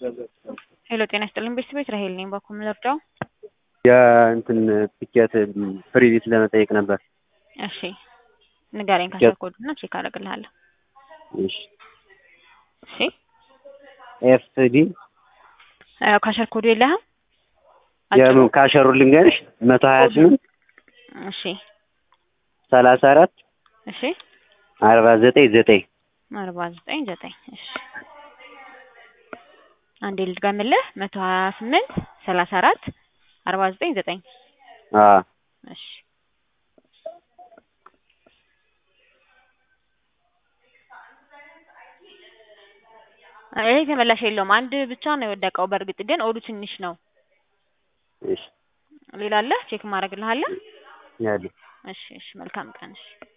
ሄሎ ጤና ይስጥልኝ ቤተሰቦች ራሄል ነኝ ባኮ ምለርዳው የእንትን ቲኬት ፍሪቪት ለመጠየቅ ነበር። እሺ ንገረኝ ካሸኮዱና ቼክ አደርግልሃለሁ። እሺ እሺ ኤፍዲ ካሸኮዱ የለህም? የምን ካሸሩ ልንገርሽ 128 እሺ 34 እሺ 499 499 እሺ አንዴ ልድገምልህ 128 34 499 እሺ አይ ተመላሽ የለውም። አንድ ብቻ ነው የወደቀው። በእርግጥ ግን ኦዱ ትንሽ ነው። እሺ ሌላ አለ ቼክ ማድረግልሃለሁ። ያለ እሺ መልካም ቀን። እሺ